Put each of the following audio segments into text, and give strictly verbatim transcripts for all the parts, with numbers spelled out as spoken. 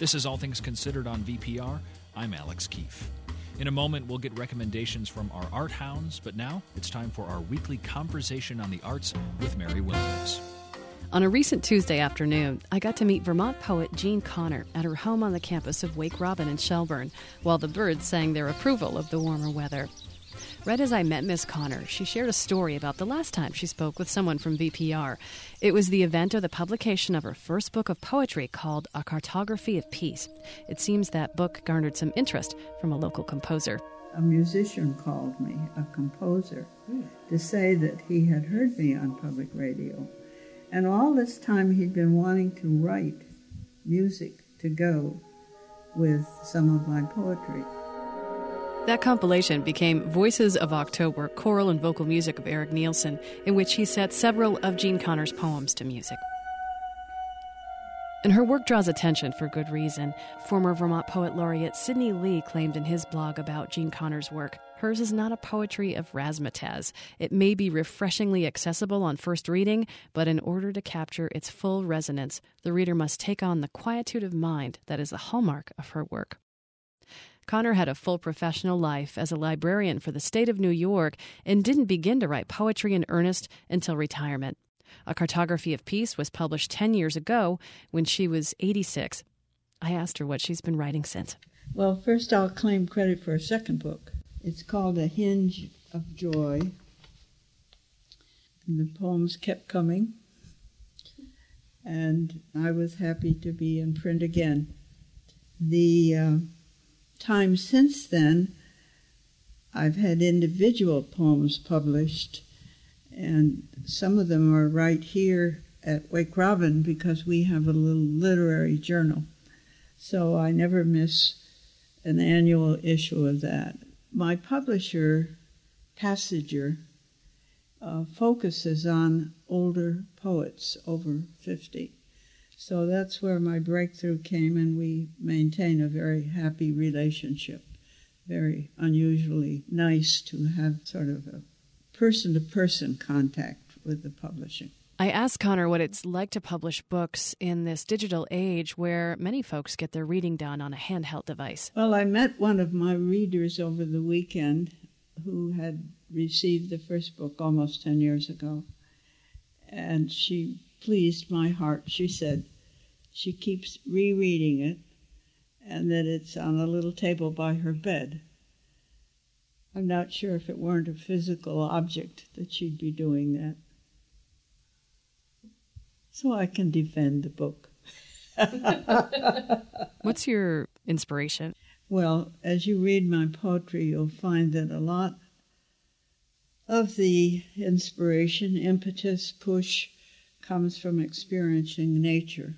This is All Things Considered on V P R. I'm Alex Keefe. In a moment, we'll get recommendations from our art hounds, but now it's time for our weekly conversation on the arts with Mary Williams. On a recent Tuesday afternoon, I got to meet Vermont poet Jean Connor at her home on the campus of Wake Robin in Shelburne, while the birds sang their approval of the warmer weather. Right as I met Miss Connor, she shared a story about the last time she spoke with someone from V P R. It was the event of the publication of her first book of poetry called A Cartography of Peace. It seems that book garnered some interest from a local composer. A musician called me, a composer, to say that he had heard me on public radio. And all this time he'd been wanting to write music to go with some of my poetry. That compilation became Voices of October, choral and vocal music of Eric Nielsen, in which he set several of Jean Connor's poems to music. And her work draws attention for good reason. Former Vermont Poet Laureate Sidney Lee claimed in his blog about Jean Connor's work, hers is not a poetry of razzmatazz. It may be refreshingly accessible on first reading, but in order to capture its full resonance, the reader must take on the quietude of mind that is the hallmark of her work. Connor had a full professional life as a librarian for the state of New York and didn't begin to write poetry in earnest until retirement. A Cartography of Peace was published ten years ago when she was eighty-six. I asked her what she's been writing since. Well, first I'll claim credit for a second book. It's called A Hinge of Joy. And the poems kept coming, and I was happy to be in print again. The uh, time since then, I've had individual poems published, and some of them are right here at Wake Robin because we have a little literary journal. So I never miss an annual issue of that. My publisher, Passager, uh, focuses on older poets over fifty. So that's where my breakthrough came, and we maintain a very happy relationship. Very unusually nice to have sort of a person-to-person contact with the publishing. I asked Connor what it's like to publish books in this digital age where many folks get their reading done on a handheld device. Well, I met one of my readers over the weekend who had received the first book almost ten years ago, and she pleased my heart. She said she keeps rereading it and that it's on a little table by her bed. I'm not sure if it weren't a physical object that she'd be doing that. So I can defend the book. What's your inspiration? Well, as you read my poetry, you'll find that a lot of the inspiration, impetus, push, comes from experiencing nature.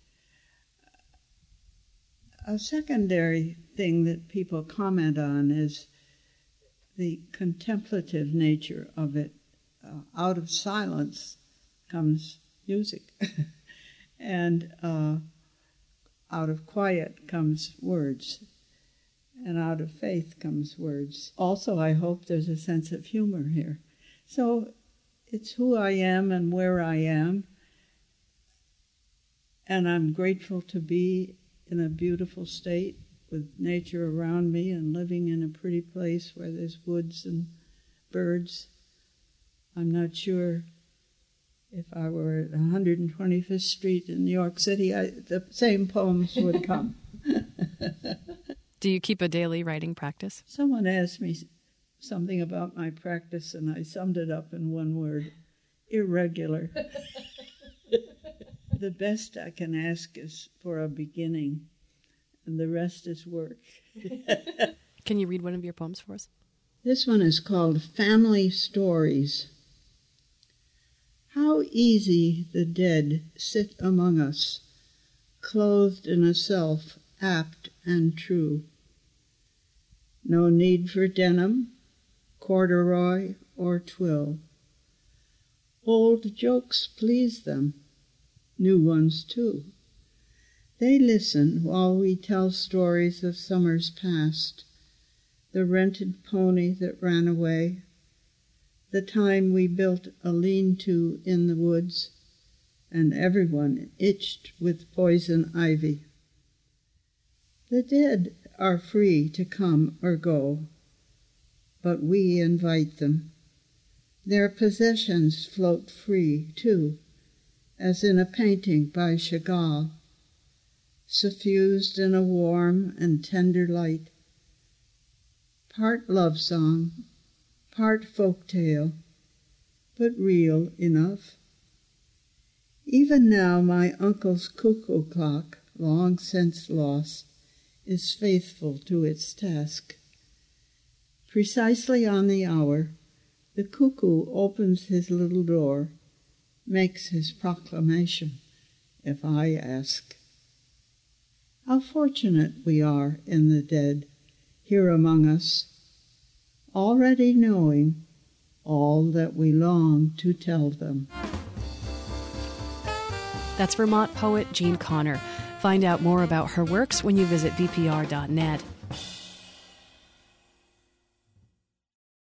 A secondary thing that people comment on is the contemplative nature of it. Uh, out of silence comes music, and uh, out of quiet comes words, and out of faith comes words. Also, I hope there's a sense of humor here. So it's who I am and where I am, and I'm grateful to be in a beautiful state with nature around me and living in a pretty place where there's woods and birds. I'm not sure if I were at one hundred twenty-fifth Street in New York City, I, the same poems would come. Do you keep a daily writing practice? Someone asked me something about my practice, and I summed it up in one word: irregular. The best I can ask is for a beginning, and the rest is work. Can you read one of your poems for us? This one is called Family Stories. How easy the dead sit among us, clothed in a self apt and true. No need for denim, corduroy, or twill. Old jokes please them, new ones too. They listen while we tell stories of summers past, the rented pony that ran away, the time we built a lean-to in the woods, and everyone itched with poison ivy. The dead are free to come or go, but we invite them. Their possessions float free, too, as in a painting by Chagall, suffused in a warm and tender light, part love song, part folk tale, but real enough. Even now my uncle's cuckoo clock, long since lost, is faithful to its task. Precisely on the hour, the cuckoo opens his little door, makes his proclamation, if I ask. How fortunate we are in the dead, here among us, already knowing all that we long to tell them. That's Vermont poet Jean Connor. Find out more about her works when you visit V P R dot net.